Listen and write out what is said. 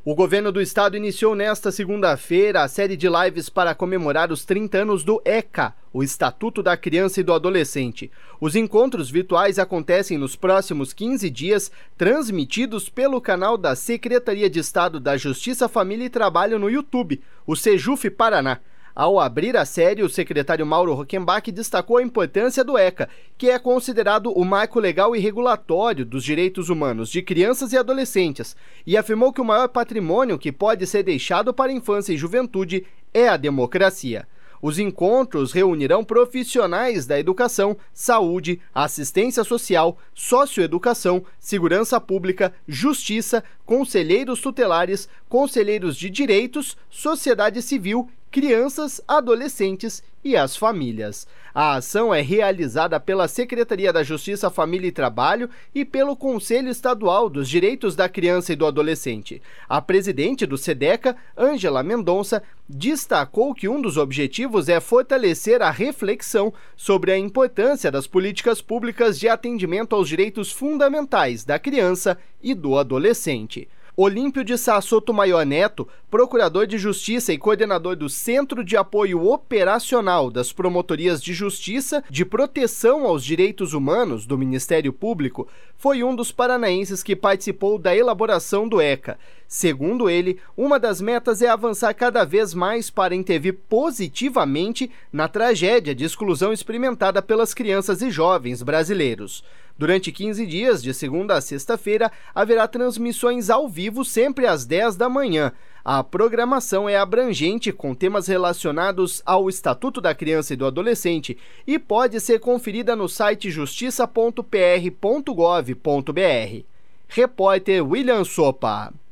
O governo do estado iniciou nesta segunda-feira a série de lives para comemorar os 30 anos do ECA, o Estatuto da Criança e do Adolescente. Os encontros virtuais acontecem nos próximos 15 dias, transmitidos pelo canal da Secretaria de Estado da Justiça, Família e Trabalho no YouTube, o Sejuf Paraná. Ao abrir a série, o secretário Mauro Rockenbach destacou a importância do ECA, que é considerado o marco legal e regulatório dos direitos humanos de crianças e adolescentes, e afirmou que o maior patrimônio que pode ser deixado para a infância e juventude é a democracia. Os encontros reunirão profissionais da educação, saúde, assistência social, socioeducação, segurança pública, justiça, conselheiros tutelares, conselheiros de direitos, sociedade civil, crianças, adolescentes e as famílias. A ação é realizada pela Secretaria da Justiça, Família e Trabalho e pelo Conselho Estadual dos Direitos da Criança e do Adolescente. A presidente do SEDECA, Ângela Mendonça, destacou que um dos objetivos é fortalecer a reflexão sobre a importância das políticas públicas de atendimento aos direitos fundamentais da criança e do adolescente. Olímpio de Sá Sotomayor Neto, procurador de Justiça e coordenador do Centro de Apoio Operacional das Promotorias de Justiça de Proteção aos Direitos Humanos do Ministério Público, foi um dos paranaenses que participou da elaboração do ECA. Segundo ele, uma das metas é avançar cada vez mais para intervir positivamente na tragédia de exclusão experimentada pelas crianças e jovens brasileiros. Durante 15 dias, de segunda a sexta-feira, haverá transmissões ao vivo sempre às 10 da manhã. A programação é abrangente, com temas relacionados ao Estatuto da Criança e do Adolescente e pode ser conferida no site justiça.pr.gov.br. Repórter William Sopa.